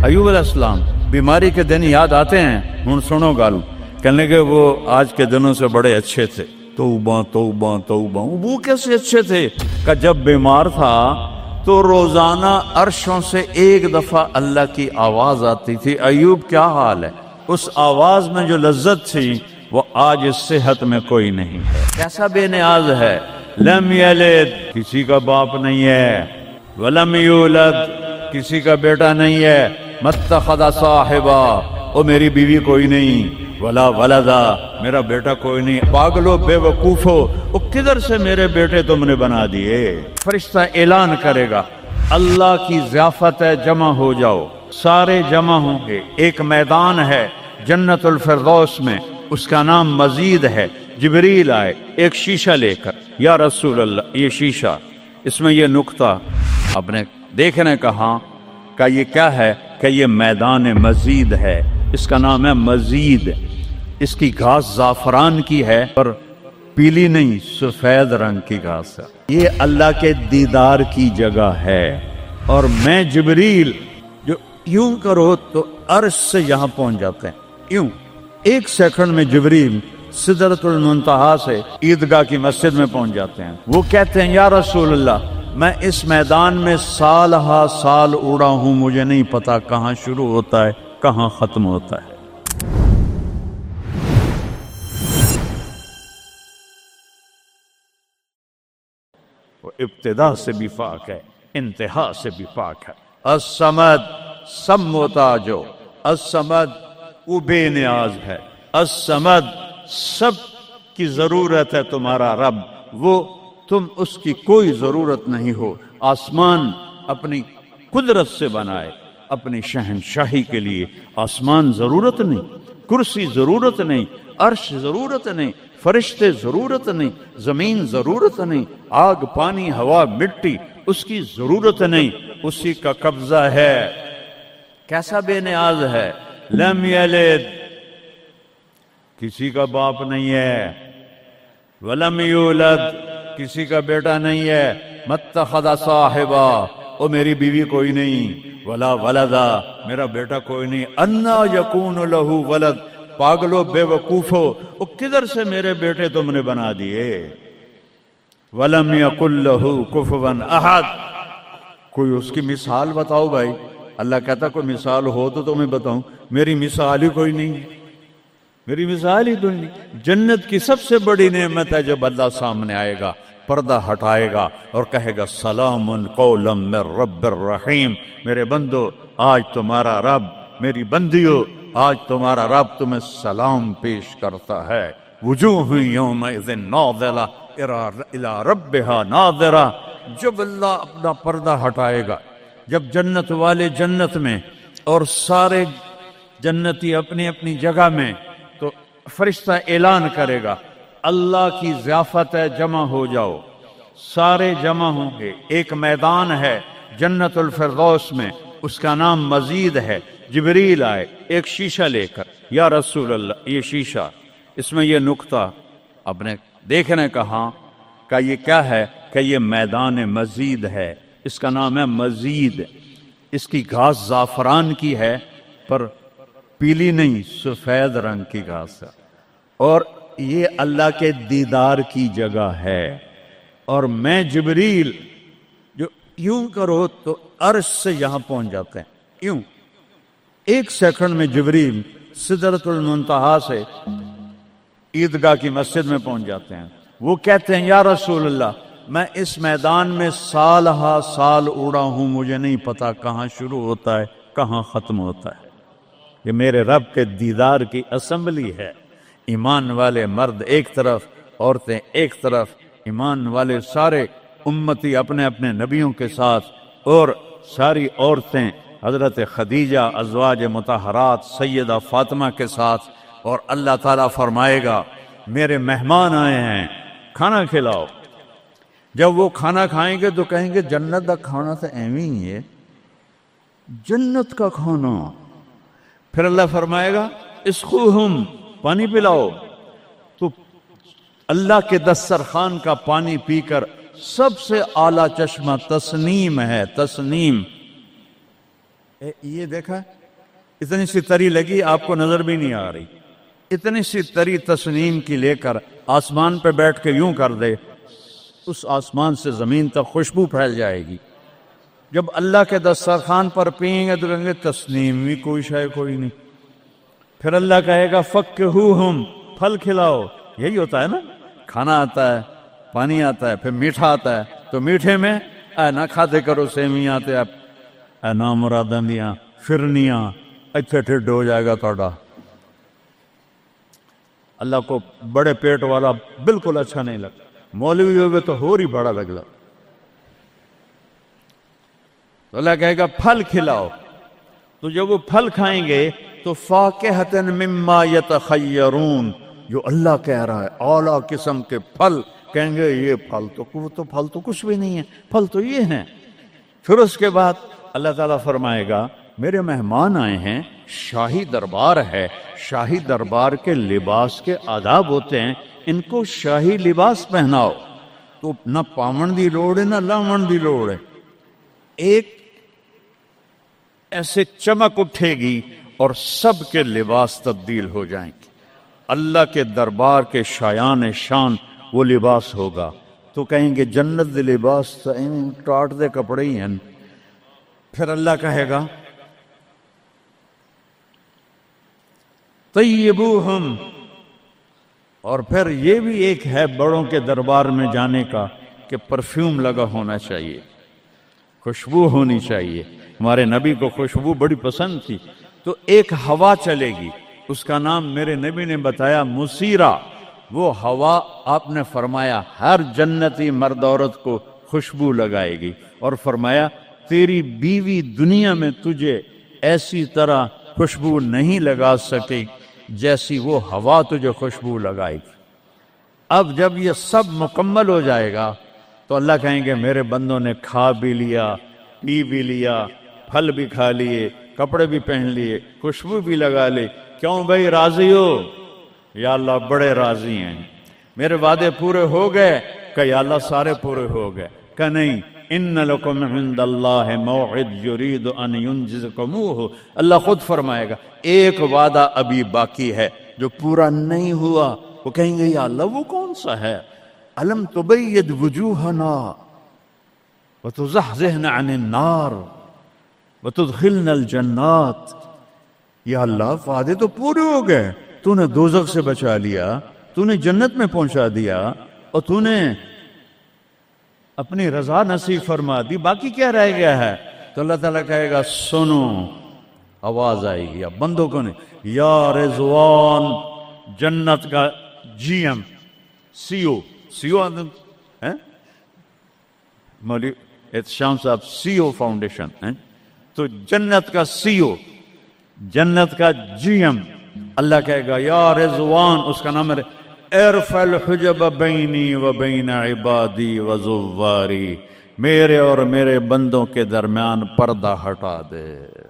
ایوب علیہ السلام بیماری کے دن یاد آتے ہیں، ہن سنو گل، کہنے کہ وہ آج کے دنوں سے بڑے اچھے تھے۔ توبہ توبہ توبہ، وہ کیسے اچھے تھے؟ کہ جب بیمار تھا تو روزانہ عرشوں سے ایک دفعہ اللہ کی آواز آتی تھی، ایوب کیا حال ہے؟ اس آواز میں جو لذت تھی وہ آج اس صحت میں کوئی نہیں ہے۔ کیسا بے نیاز ہے، لم یلد، کسی کا باپ نہیں ہے، ولم یولد، کسی کا بیٹا نہیں ہے، متخذ صاحبہ، او میری بیوی کوئی نہیں، ولا ولدا، میرا بیٹا کوئی نہیں۔ پاگلو بے وقوفو، او کدھر سے میرے بیٹے تم نے بنا دیے؟ فرشتہ اعلان کرے گا اللہ کی ضیافت ہے، جمع ہو جاؤ، سارے جمع ہوں گے۔ ایک میدان ہے جنت الفردوس میں، اس کا نام مزید ہے۔ جبریل آئے ایک شیشہ لے کر، یا رسول اللہ یہ شیشہ، اس میں یہ نقطہ آپ نے دیکھنے کہا کہ یہ کیا ہے؟ کہ یہ میدان مزید ہے، اس کا نام ہے مزید۔ اس کی گھاس زعفران کی ہے پر پیلی نہیں، سفید رنگ کی گھاس ہے۔ یہ اللہ کے دیدار کی جگہ ہے، اور میں جبریل جو یوں کرو تو عرش سے یہاں پہنچ جاتے ہیں، یوں ایک سیکنڈ میں جبریل سدرۃ المنتہا سے عیدگاہ کی مسجد میں پہنچ جاتے ہیں۔ وہ کہتے ہیں یا رسول اللہ میں اس میدان میں سال ہا سال اڑا ہوں، مجھے نہیں پتا کہاں شروع ہوتا ہے کہاں ختم ہوتا ہے۔ وہ ابتدا سے بھی پاک ہے، انتہا سے بھی پاک ہے۔ الصمد، سموتاجو، الصمد وہ بے نیاز ہے، الصمد سب کی ضرورت ہے تمہارا رب، وہ تم اس کی کوئی ضرورت نہیں ہو۔ آسمان اپنی قدرت سے بنائے، اپنی شہنشاہی کے لیے آسمان ضرورت نہیں، کرسی ضرورت نہیں، عرش ضرورت نہیں، فرشتے ضرورت نہیں، زمین ضرورت نہیں، آگ پانی ہوا مٹی اس کی ضرورت نہیں، اسی کا قبضہ ہے۔ کیسا بے نیاز ہے، لم یلد، کسی کا باپ نہیں ہے، ولم یولد، کسی کا بیٹا نہیں ہے، متخذ صاحبہ، او میری بیوی کوئی نہیں، ولا ولدا، میرا بیٹا کوئی نہیں، انا یکون لہ ولد، پاگلو بے وقوفو، او کدھر سے میرے بیٹے تم نے بنا دیے؟ ولم یکن لہ کفوا احد، کوئی اس کی مثال بتاؤ بھائی۔ اللہ کہتا کوئی مثال ہو تو تمہیں بتاؤں، میری مثال ہی کوئی نہیں، میری مثال ہی کوئی نہیں۔ جنت کی سب سے بڑی نعمت ہے جب اللہ سامنے آئے گا، پردہ ہٹائے گا اور کہے گا سلام قولا من رب الرحیم، میرے بندو آج تمہارا رب، میری بندیو آج تمہارا رب تمہیں سلام پیش کرتا ہے۔ وجوہ یومئذ ناظرہ الی ربها ناظرہ، جب اللہ اپنا پردہ ہٹائے گا، جب جنت والے جنت میں اور سارے جنتی اپنی اپنی جگہ میں، تو فرشتہ اعلان کرے گا اللہ کی ضیافت ہے، جمع ہو جاؤ، سارے جمع ہوں گے۔ ایک میدان ہے جنت الفردوس میں، اس کا نام مزید ہے۔ جبریل آئے ایک شیشہ لے کر، یا رسول اللہ یہ شیشہ، اس میں یہ نقطہ آپ نے دیکھنے کہا کہ یہ کیا ہے؟ کہ یہ میدان مزید ہے، اس کا نام ہے مزید۔ اس کی گھاس زعفران کی ہے پر پیلی نہیں، سفید رنگ کی گھاس ہے، اور یہ اللہ کے دیدار کی جگہ ہے۔ اور میں جبریل جو یوں کرو تو عرش سے یہاں پہنچ جاتے ہیں، یوں ایک سیکنڈ میں جبریل سدرۃ المنتہا سے عیدگاہ کی مسجد میں پہنچ جاتے ہیں۔ وہ کہتے ہیں یا رسول اللہ میں اس میدان میں سال ہا سال اڑا ہوں، مجھے نہیں پتا کہاں شروع ہوتا ہے کہاں ختم ہوتا ہے۔ یہ میرے رب کے دیدار کی اسمبلی ہے۔ ایمان والے مرد ایک طرف، عورتیں ایک طرف، ایمان والے سارے امتی اپنے اپنے نبیوں کے ساتھ، اور ساری عورتیں حضرت خدیجہ ازواج مطہرات سیدہ فاطمہ کے ساتھ، اور اللہ تعالیٰ فرمائے گا میرے مہمان آئے ہیں کھانا کھلاؤ۔ جب وہ کھانا کھائیں گے تو کہیں گے جنت کا کھانا تو ایویں ہی ہے، جنت کا کھانا۔ پھر اللہ فرمائے گا اسقوہم، پانی پلاؤ، تو اللہ کے دسترخوان کا پانی پی کر سب سے اعلیٰ چشمہ تسنیم ہے، تسنیم یہ دیکھا اتنی سی تری لگی آپ کو نظر بھی نہیں آ رہی، اتنی سی تری تسنیم کی لے کر آسمان پہ بیٹھ کے یوں کر دے، اس آسمان سے زمین تک خوشبو پھیل جائے گی۔ جب اللہ کے دسترخوان پر پئیں گے تو کہیں گے تسنیم بھی کوئی شے کوئی نہیں۔ پھر اللہ کہے گا فکہوہم، پھل کھلاؤ۔ یہی ہوتا ہے نا، کھانا آتا ہے، پانی آتا ہے، پھر میٹھا آتا ہے، تو میٹھے میں اے نہ کھاتے کرو سیویاں تے اے نامراداں دیاں فرنیاں، اتنے ٹھڈ ہو جائے گا توڑا۔ اللہ کو بڑے پیٹ والا بالکل اچھا نہیں لگتا، مولوی ہوگے تو اور ہی بڑا لگتا۔ تو اللہ کہے گا پھل کھلاؤ، تو جب وہ پھل کھائیں گے تو فاکہۃ مما یتخیرون، جو اللہ کہہ رہا ہے اعلیٰ قسم کے پھل، کہیں گے یہ پھل تو کچھ بھی نہیں ہے، پھل تو یہ ہیں۔ پھر اس کے بعد اللہ تعالیٰ فرمائے گا میرے مہمان آئے ہیں، شاہی دربار ہے، شاہی دربار کے لباس کے آداب ہوتے ہیں، ان کو شاہی لباس پہناؤ۔ تو نہ پاون دی لوڑ ہے نہ لاون دی لوڑ ہے، ایک ایسے چمک اٹھے گی اور سب کے لباس تبدیل ہو جائیں گے۔ اللہ کے دربار کے شایان شان وہ لباس ہوگا، تو کہیں گے جنت دے لباس ٹاٹ دے کپڑے ہی ہیں۔ پھر اللہ کہے گا طیبوہم، اور پھر یہ بھی ایک ہے بڑوں کے دربار میں جانے کا کہ پرفیوم لگا ہونا چاہیے، خوشبو ہونی چاہیے۔ ہمارے نبی کو خوشبو بڑی پسند تھی، تو ایک ہوا چلے گی، اس کا نام میرے نبی نے بتایا مسیرہ۔ وہ ہوا آپ نے فرمایا ہر جنتی مرد عورت کو خوشبو لگائے گی، اور فرمایا تیری بیوی دنیا میں تجھے ایسی طرح خوشبو نہیں لگا سکے جیسی وہ ہوا تجھے خوشبو لگائے گی۔ اب جب یہ سب مکمل ہو جائے گا تو اللہ کہیں گے میرے بندوں نے کھا بھی لیا، پی بھی لیا، پھل بھی کھا لیے، کپڑے بھی پہن لیے، خوشبو بھی لگا لے، کیوں بھائی راضی ہو؟ یا اللہ بڑے راضی ہیں، میرے وعدے پورے ہو گئے؟ کہ یا اللہ سارے پورے ہو گئے۔ کہ نہیں، ان لکم عند اللہ موعد یرید ان ینجزکموہ، اللہ خود فرمائے گا ایک وعدہ ابھی باقی ہے جو پورا نہیں ہوا۔ وہ کہیں گے یا اللہ وہ کون سا ہے؟ الم تبید وجوہنا وتزحزحنا عن النار وتدخلنا الجنات۔ یا اللہ وعدے تو پورے ہو گئے، تو نے دوزخ سے بچا لیا، تو نے جنت میں پہنچا دیا، اور تو نے اپنی رضا نصیب فرما دی، باقی کیا رہ گیا ہے؟ تو اللہ تعالیٰ کہے گا سنو، آواز آئے گی، اب بندوں کو نہیں، یا رضوان، جنت کا جی ایم سی او مولوی احتشام صاحب سی او فاؤنڈیشن، تو جنت کا سی او، جنت کا جی ایم، اللہ کہے گا یا رضوان، اس کا نام ہے ارفع الحجب بینی و بین عبادی و زواری، میرے اور میرے بندوں کے درمیان پردہ ہٹا دے۔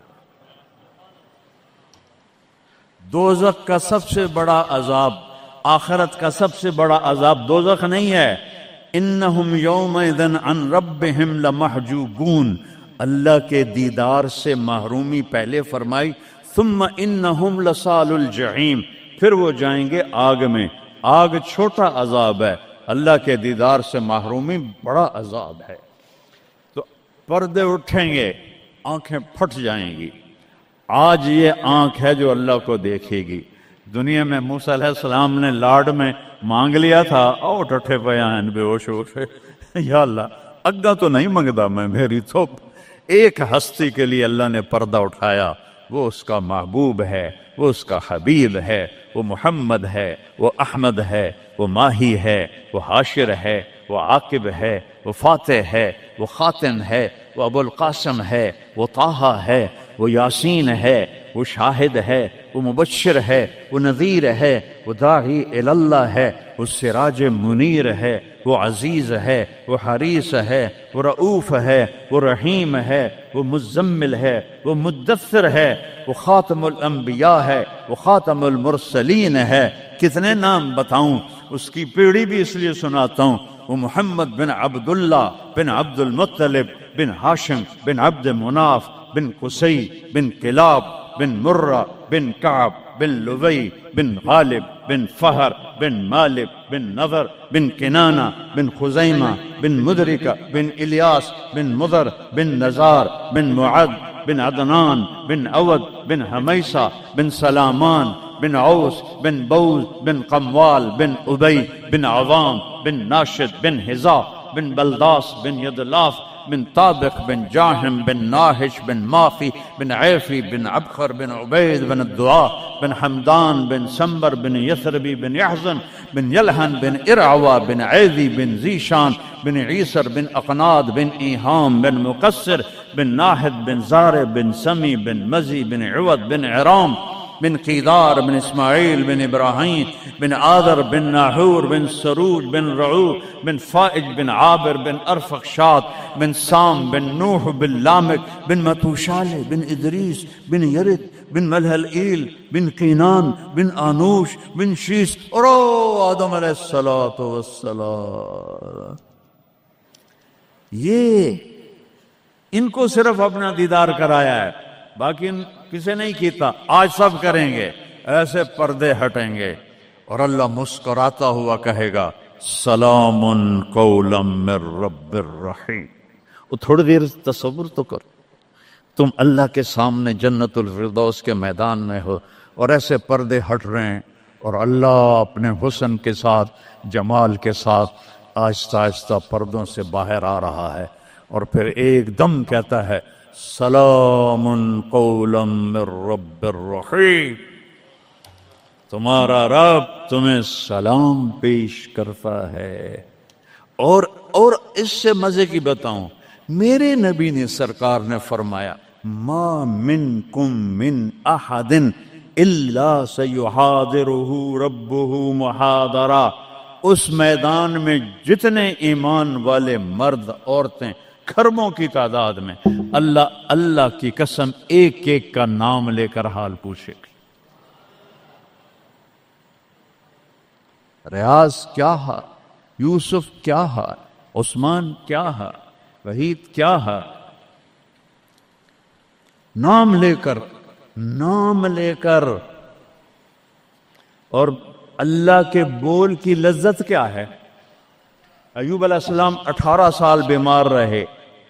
دوزخ کا سب سے بڑا عذاب، آخرت کا سب سے بڑا عذاب دوزخ نہیں ہے، انہم یومئذ عن ربہم لمحجوبون، اللہ کے دیدار سے محرومی پہلے فرمائی، ثم انہم لصال الجحیم، پھر وہ جائیں گے آگ میں۔ آگ چھوٹا عذاب ہے، اللہ کے دیدار سے محرومی بڑا عذاب ہے۔ تو پردے اٹھیں گے، آنکھیں پھٹ جائیں گی۔ آج یہ آنکھ ہے جو اللہ کو دیکھے گی۔ دنیا میں موسیٰ علیہ السلام نے لاڈ میں مانگ لیا تھا، او ٹھٹھے پیان بے ہوش ہوشے، یا اللہ اگا تو نہیں منگدا میں، میری تو ایک ہستی کے لیے اللہ نے پردہ اٹھایا، وہ اس کا محبوب ہے، وہ اس کا حبیب ہے، وہ محمد ہے، وہ احمد ہے، وہ ماہی ہے، وہ حاشر ہے، وہ عاقب ہے، وہ فاتح ہے، وہ خاتم ہے، وہ ابو القاسم ہے، وہ طٰہٰ ہے، وہ یاسین ہے، وہ شاہد ہے، وہ مبشر ہے، وہ نذیر ہے، وہ داعی الی اللہ ہے، وہ سراج منیر ہے، وہ عزیز ہے، وہ حریص ہے، وہ رؤوف ہے، وہ رحیم ہے، وہ مزمل ہے، وہ مدثر ہے، وہ خاتم الانبیاء ہے، وہ خاتم المرسلین ہے۔ کتنے نام بتاؤں، اس کی پیڑھی بھی اس لیے سناتا ہوں، وہ محمد بن عبداللہ بن عبد المطلب بن ہاشم بن عبد مناف بن قصي بن كلاب بن مرة بن كعب بن لبي بن غالب بن فهر بن مالك بن نضر بن كنانة بن خزيمة بن مدركة بن إلياس بن مضر بن نزار بن معد بن عدنان بن أود بن هميصة بن سلامان بن عوس بن بوز بن قموال بن أبي بن عظام بن ناشد بن هزاء بن بلداس بن يدلاف بن طابق بن جاهم بن ناهش بن ماخي بن عيفي بن عبخر بن عبيد بن الدعاء بن حمدان بن سمبر بن يثربي بن يحزن بن يلهن بن إرعوى بن عيذي بن زيشان بن عيسر بن أقناد بن إيهام بن مقصر بن ناهد بن زار بن سمي بن مزي بن عوض بن عرام بن قيدار بن إسماعيل بن إبراهيم بن آذر بن ناحور بن سروج بن رعو بن فائج بن عابر بن أرفخشاد بن سام بن نوح بن لامك بن متوشالة بن إدريس بن يرد بن ملهلئيل بن قينان بن آنوش بن شيس اور آدم علیہ الصلوۃ والسلام. یہ ان کو صرف اپنا دیدار کرایا ہے، باقی کسی نہیں کیتا. آج سب کریں گے، ایسے پردے ہٹیں گے اور اللہ مسکراتا ہوا کہے گا سلام قولا من رب الرحیم. وہ تھوڑی دیر تصور تو کر، تم اللہ کے سامنے جنت الفردوس کے میدان میں ہو اور ایسے پردے ہٹ رہے ہیں اور اللہ اپنے حسن کے ساتھ، جمال کے ساتھ آہستہ آہستہ پردوں سے باہر آ رہا ہے اور پھر ایک دم کہتا ہے سلام قولا من رب الرحیم. تمہارا رب تمہیں سلام پیش کرتا ہے. اور اس سے مزے کی بتاؤں، میرے نبی نے سرکار نے فرمایا ما منکم من احد الا سیحاضرہ ربہ محاضرہ. اس میدان میں جتنے ایمان والے مرد عورتیں کھربوں کی تعداد میں، اللہ کی قسم ایک ایک کا نام لے کر حال پوچھے گی. ریاض کیا ہے، یوسف کیا ہے، عثمان کیا ہے، وحید کیا ہے، نام لے کر. اور اللہ کے بول کی لذت کیا ہے. ایوب علیہ السلام 18 سال بیمار رہے.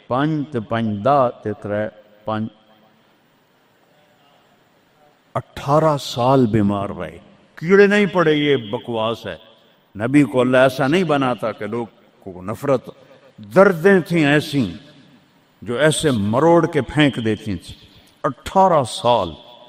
18 سال بیمار رہے، کیڑے نہیں پڑے. یہ بکواس ہے. نبی کو اللہ ایسا نہیں بناتا کہ لوگ کو نفرت. دردیں تھیں ایسی جو ایسے مروڑ کے پھینک دیتی تھیں. 18 سال.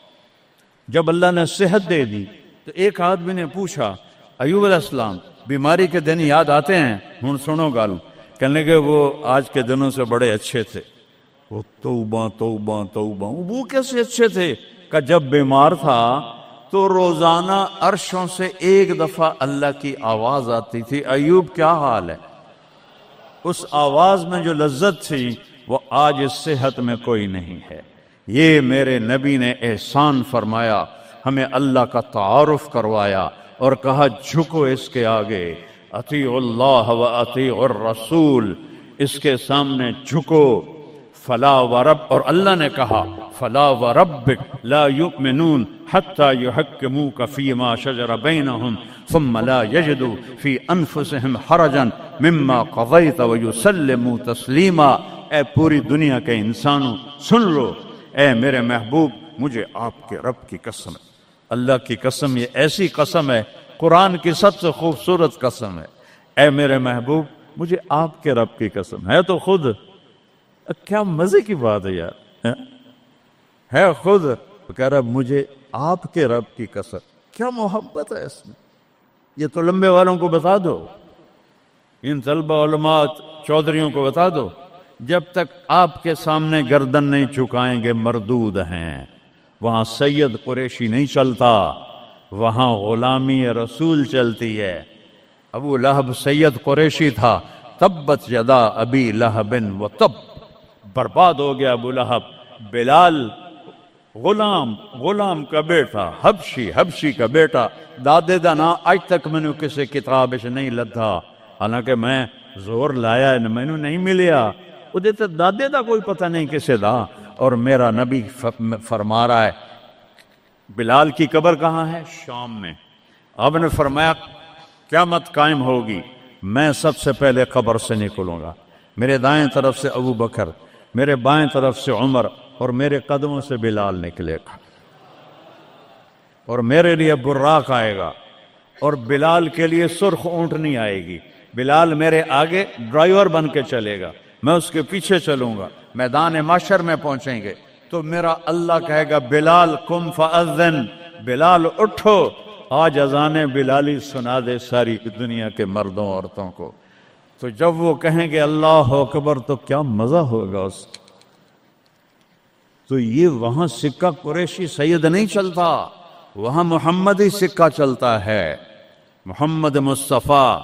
جب اللہ نے صحت دے دی تو ایک آدمی نے پوچھا ایوب علیہ السلام بیماری کے دن یاد آتے ہیں؟ ہن سنو گالوں. کہنے کہ وہ آج کے دنوں سے بڑے اچھے تھے. وہ توبہ توبہ توبہ. وہ کیسے اچھے تھے کہ جب بیمار تھا تو روزانہ عرشوں سے ایک دفعہ اللہ کی آواز آتی تھی ایوب کیا حال ہے. اس آواز میں جو لذت تھی وہ آج اس صحت میں کوئی نہیں ہے. یہ میرے نبی نے احسان فرمایا، ہمیں اللہ کا تعارف کروایا اور کہا جھکو اس کے آگے، اطیعوا اللہ و اطیعوا الرسول، اس کے سامنے جھکو. فلا ورب، اور اللہ نے کہا فلا وربک لا یؤمنون حتی یحکموک فیما شجر بینہم ثم لا یجدوا فی انفسہم حرجا مما قضیت ویسلموا تسلیما. اے پوری دنیا کے انسانوں سن لو، اے میرے محبوب مجھے آپ کے رب کی قسم ہے. اللہ کی قسم، یہ ایسی قسم ہے، قرآن کی سب سے خوبصورت قسم ہے. اے میرے محبوب مجھے آپ کے رب کی قسم ہے. تو خود کیا مزے کی بات ہے یار، ہے خود کہہ رہا مجھے آپ کے رب کی قسم. کیا محبت ہے اس میں. یہ تو لمبے والوں کو بتا دو، ان طلبہ علماء چودھریوں کو بتا دو، جب تک آپ کے سامنے گردن نہیں جھکائیں گے مردود ہیں. وہاں سید قریشی نہیں چلتا، وہاں غلامی رسول چلتی ہے. ابو لہب سید قریشی تھا. تبت یدا ابی لہب و تب، برباد ہو گیا ابو لہب. بلال غلام کا بیٹا، حبشی کا بیٹا. دادے دا نا آج تک میں نے کسی کتاب سے نہیں لدھا، حالانکہ میں زور لایا میں نے نہیں ملیا. وہ دیتے دادے دا کوئی پتہ نہیں کسے دا. اور میرا نبی فرما رہا ہے بلال کی قبر کہاں ہے؟ شام میں۔ آپ نے فرمایا قیامت قائم ہوگی، میں سب سے پہلے قبر سے نکلوں گا، میرے دائیں طرف سے ابو بکر، میرے بائیں طرف سے عمر، اور میرے قدموں سے بلال نکلے گا، اور میرے لیے براق آئے گا، اور بلال کے لیے سرخ اونٹنی آئے گی۔ بلال میرے آگے ڈرائیور بن کے چلے گا، میں اس کے پیچھے چلوں گا، میدان محشر میں پہنچیں گے تو میرا اللہ کہے گا بلال قم فاذن، بلال اٹھو، آج اذان بلالی سنا دے ساری دنیا کے مردوں عورتوں کو۔ تو جب وہ کہیں گے اللہ اکبر تو کیا مزہ ہوگا اس کا۔ تو یہ وہاں سکہ قریشی سید نہیں چلتا، وہاں محمدی سکہ چلتا ہے، محمد مصطفیٰ۔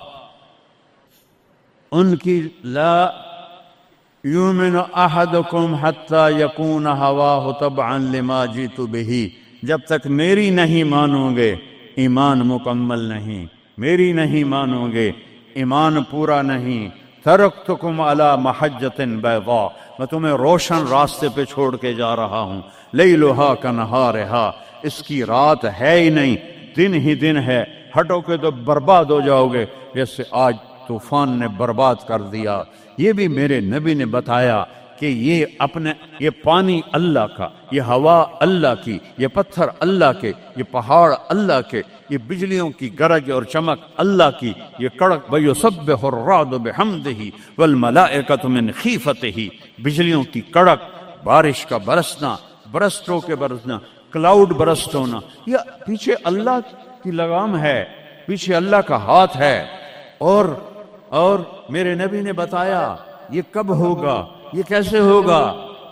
ان کی لا یؤمن احدکم حتی یکون ہواہ تبعا لما جئت بہ، جب تک میری نہیں مانو گے ایمان مکمل نہیں، میری نہیں مانو گے ایمان پورا نہیں۔ ترکتکم علی محجۃ بیضاء، میں تمہیں روشن راستے پہ چھوڑ کے جا رہا ہوں، لیلھا کنہارھا، اس کی رات ہے ہی نہیں، دن ہی دن ہے، ہٹو کے تو برباد ہو جاؤ گے جیسے آج طوفان نے برباد کر دیا۔ یہ بھی میرے نبی نے بتایا کہ یہ پانی اللہ کا، یہ ہوا اللہ کی، یہ پتھر اللہ کے، یہ پہاڑ اللہ کے، یہ بجلیوں کی گرج اور چمک اللہ کی، یہ کڑک وَيُسَبِّحُ الرَّعْدُ بِحَمْدِهِ وَالْمَلَائِكَةُ مِنْ خِيفَتِهِ، بجلیوں کی کڑک، بارش کا برسنا، برسٹوں کے برسنا، کلاؤڈ برسٹ ہونا، یہ پیچھے اللہ کی لگام ہے، پیچھے اللہ کا ہاتھ ہے۔ اور میرے نبی نے بتایا یہ کب ہوگا، یہ کیسے ہوگا،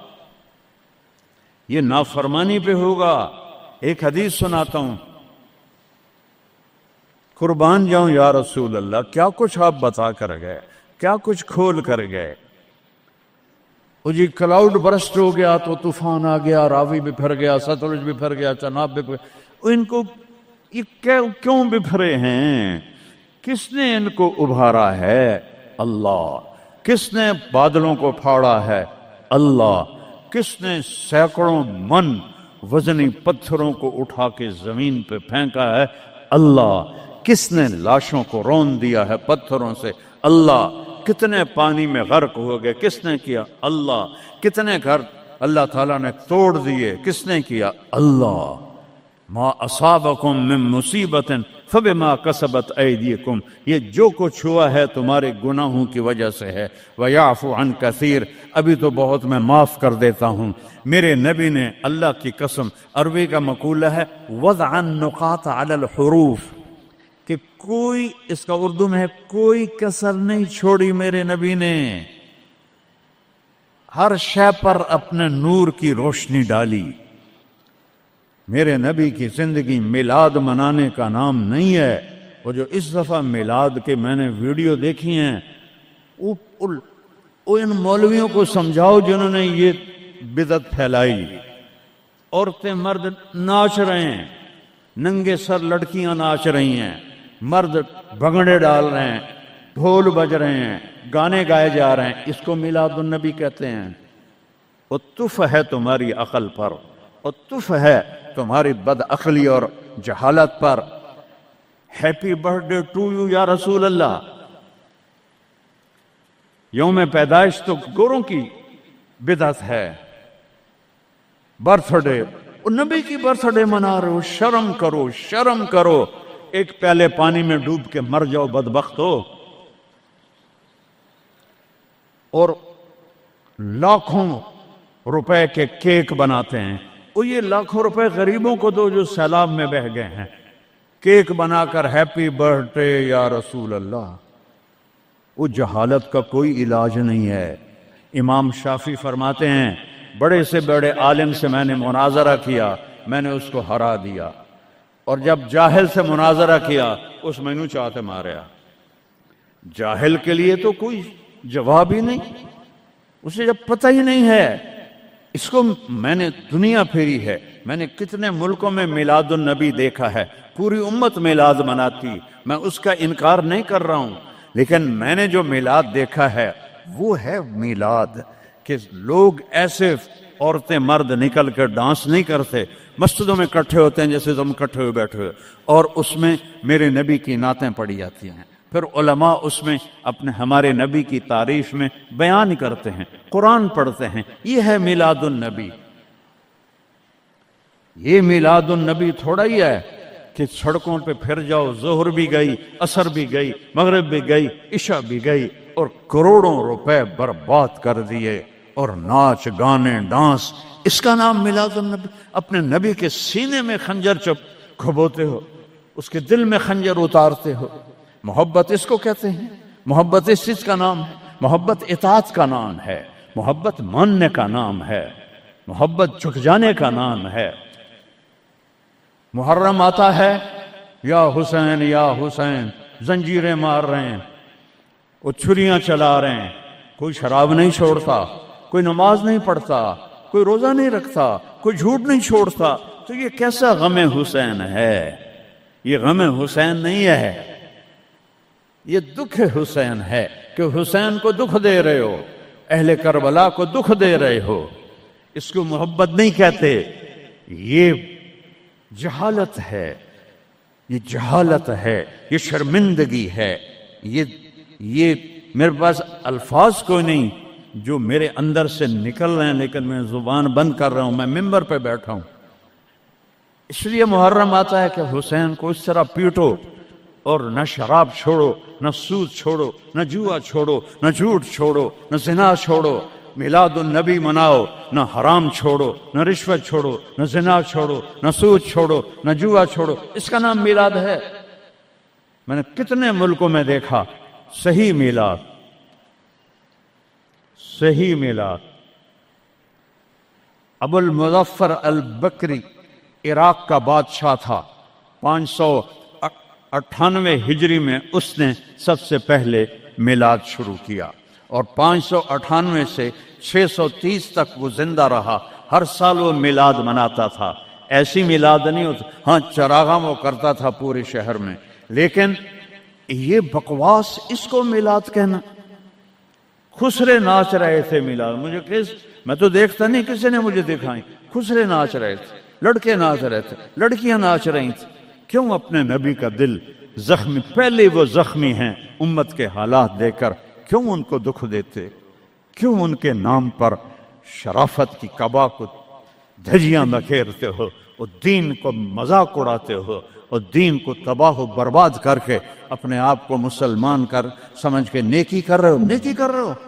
یہ نافرمانی پہ ہوگا۔ ایک حدیث سناتا ہوں، قربان جاؤں یا رسول اللہ، کیا کچھ آپ بتا کر گئے، کیا کچھ کھول کر گئے۔ وہ جی کلاؤڈ برسٹ ہو گیا تو طوفان آ گیا، راوی بکھر گیا، ستلج بکھر گیا، چناب بکھر گیا، ان کو یہ کیوں بکھرے ہیں؟ کس نے ان کو ابھارا ہے؟ اللہ۔ کس نے بادلوں کو پھاڑا ہے؟ اللہ۔ کس نے سینکڑوں من وزنی پتھروں کو اٹھا کے زمین پہ پھینکا ہے؟ اللہ۔ کس نے لاشوں کو رون دیا ہے پتھروں سے؟ اللہ۔ کتنے پانی میں غرق ہو گئے، کس نے کیا؟ اللہ۔ کتنے گھر اللہ تعالیٰ نے توڑ دیے، کس نے کیا؟ اللہ۔ ما اصابکم من مصیبت فبما کسبت ایدیکم، یہ جو کچھ ہوا ہے تمہارے گناہوں کی وجہ سے ہے۔ ویعفو عن کثیر، ابھی تو بہت میں معاف کر دیتا ہوں۔ میرے نبی نے اللہ کی قسم، عربی کا مقولہ ہے وضع النقاط علی الحروف، کہ کوئی، اس کا اردو میں ہے کوئی کسر نہیں چھوڑی میرے نبی نے، ہر شے پر اپنے نور کی روشنی ڈالی۔ میرے نبی کی زندگی میلاد منانے کا نام نہیں ہے۔ وہ جو اس دفعہ میلاد کے میں نے ویڈیو دیکھی ہیں، ان مولویوں کو سمجھاؤ جنہوں نے یہ بدعت پھیلائی۔ عورتیں مرد ناچ رہے ہیں، ننگے سر لڑکیاں ناچ رہی ہیں، مرد بھنگڑے ڈال رہے ہیں، ڈھول بج رہے ہیں، گانے گائے جا رہے ہیں، اس کو میلاد النبی کہتے ہیں۔ وہ تف ہے تمہاری عقل پر، اور تف ہے تمہاری بد عقلی اور جہالت پر۔ Happy birthday to you یا رسول اللہ، یوم پیدائش تو گوروں کی بدعت ہے۔ برتھ ڈے، نبی کی برتھ ڈے منا رہے ہو، شرم کرو، شرم کرو۔ ایک پیالے پانی میں ڈوب کے مر جاؤ بدبخت ہو۔ اور لاکھوں روپے کے کیک بناتے ہیں، وہ یہ لاکھوں روپے غریبوں کو دو جو سیلاب میں بہہ گئے ہیں، کیک بنا کر ہیپی برتھ ڈے یا رسول اللہ۔ وہ جہالت کا کوئی علاج نہیں ہے۔ امام شافعی فرماتے ہیں بڑے سے بڑے عالم سے میں نے مناظرہ کیا، میں نے اس کو ہرا دیا، اور جب جاہل سے مناظرہ کیا اس مینو چاہتے ماریا۔ جاہل کے لیے تو کوئی جواب ہی نہیں، اسے جب پتہ ہی نہیں ہے۔ اس کو میں نے دنیا پھیری ہے، میں نے کتنے ملکوں میں میلاد النبی دیکھا ہے، پوری امت میلاد مناتی، میں اس کا انکار نہیں کر رہا ہوں، لیکن میں نے جو میلاد دیکھا ہے وہ ہے میلاد کہ لوگ ایسے عورتیں مرد نکل کر ڈانس نہیں کرتے، مسجدوں میں اکٹھے ہوتے ہیں جیسے تم اکٹھے ہوئے بیٹھے ہوئے، اور اس میں میرے نبی کی نعتیں پڑھی جاتی ہیں، پھر علماء اس میں اپنے ہمارے نبی کی تعریف میں بیان کرتے ہیں، قرآن پڑھتے ہیں۔ یہ ہے میلاد النبی۔ یہ میلاد النبی تھوڑا ہی ہے کہ سڑکوں پہ پھر جاؤ، ظہر بھی گئی، عصر بھی گئی، مغرب بھی گئی، عشاء بھی گئی، اور کروڑوں روپے برباد کر دیے، اور ناچ گانے ڈانس، اس کا نام میلاد النبی؟ اپنے نبی کے سینے میں خنجر کھبوتے ہو، اس کے دل میں خنجر اتارتے ہو۔ محبت اس کو کہتے ہیں، محبت اس چیز کا نام ہے، محبت اطاعت کا نام ہے، محبت ماننے کا نام ہے، محبت جھک جانے کا نام ہے۔ محرم آتا ہے، یا حسین یا حسین، زنجیریں مار رہے ہیں، وہ چھریاں چلا رہے ہیں، کوئی شراب نہیں چھوڑتا، کوئی نماز نہیں پڑھتا، کوئی روزہ نہیں رکھتا، کوئی جھوٹ نہیں چھوڑتا، تو یہ کیسا غم حسین ہے؟ یہ غم حسین نہیں ہے، یہ دکھ حسین ہے کہ حسین کو دکھ دے رہے ہو، اہل کربلا کو دکھ دے رہے ہو۔ اس کو محبت نہیں کہتے، یہ جہالت ہے، یہ جہالت ہے، یہ شرمندگی ہے، یہ میرے پاس الفاظ کوئی نہیں جو میرے اندر سے نکل رہے ہیں، لیکن میں زبان بند کر رہا ہوں، میں ممبر پہ بیٹھا ہوں۔ اس لیے محرم آتا ہے کہ حسین کو اس طرح پیٹو، اور نہ شراب چھوڑو، نہ سود چھوڑو، نہ جوا چھوڑو، نہ جھوٹ چھوڑو، نہ زنا چھوڑو، میلاد النبی مناؤ، نہ حرام چھوڑو، نہ رشوت چھوڑو، نہ زنا چھوڑو، نہ سود چھوڑو، نہ جوا چھوڑو، اس کا نام میلاد ہے۔ میں نے کتنے ملکوں میں دیکھا صحیح میلاد، صحیح میلاد۔ ابو المظفر البکری عراق کا بادشاہ تھا، 598 ہجری میں اس نے سب سے پہلے میلاد شروع کیا، اور 598 سے 630 تک وہ زندہ رہا، ہر سال وہ میلاد مناتا تھا۔ ایسی میلاد نہیں ہوتا، ہاں چراغاں وہ کرتا تھا پورے شہر میں، لیکن یہ بکواس، اس کو میلاد کہنا۔ خسرے ناچ رہے تھے میلاد، مجھے میں تو دیکھتا نہیں، کسی نے مجھے دکھائی، خسرے ناچ رہے تھے، لڑکے ناچ رہے تھے، لڑکیاں ناچ رہی تھیں۔ کیوں اپنے نبی کا دل زخمی، پہلے وہ زخمی ہیں امت کے حالات دے کر، کیوں ان کو دکھ دیتے؟ کیوں ان کے نام پر شرافت کی قبا کو دھجیاں بکھیرتے ہو، اور دین کو مذاق اڑاتے ہو، اور دین کو تباہ و برباد کر کے اپنے آپ کو مسلمان کر سمجھ کے نیکی کر رہے ہو؟ نیکی کر رہے ہو؟